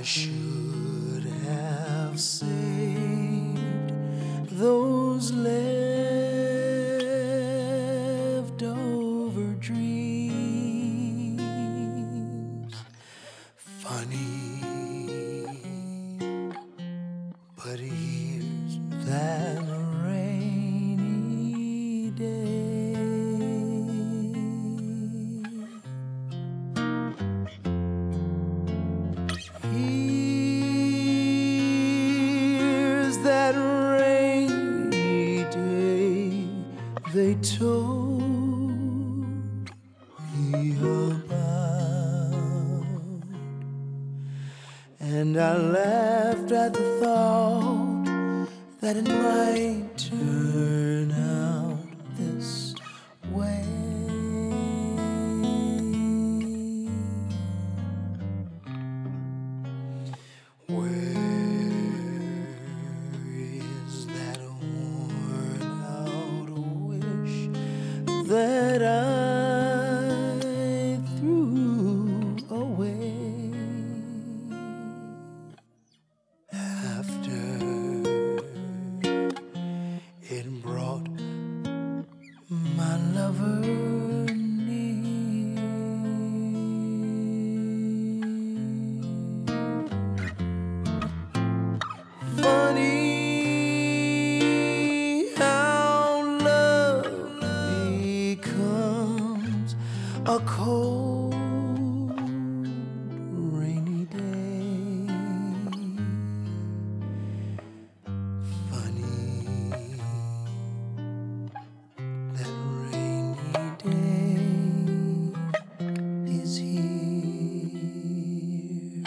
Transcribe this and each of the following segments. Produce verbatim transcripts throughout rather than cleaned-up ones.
should have saved those leftover dreams. Funny, but here's that rainy day. Here's that rainy day they told me about, and I laughed at the thought that it might turn out this way. Where is that worn out wish that I threw away after it brought my lover near? Funny how love becomes a cold, rainy day. Funny, that rainy day is here.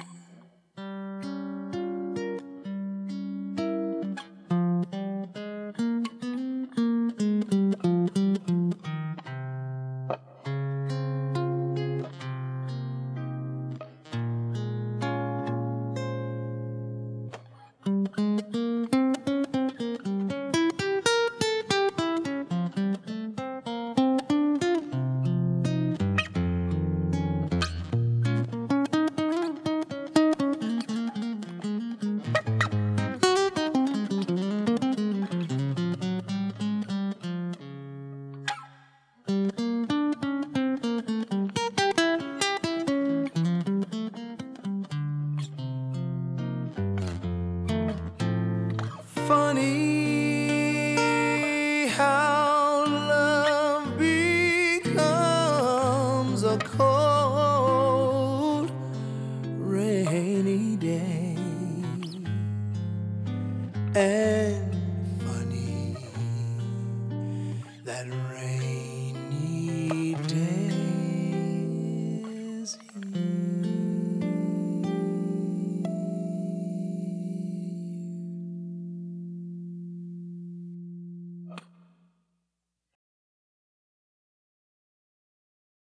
Funny how love becomes a cold, rainy day. And funny that rain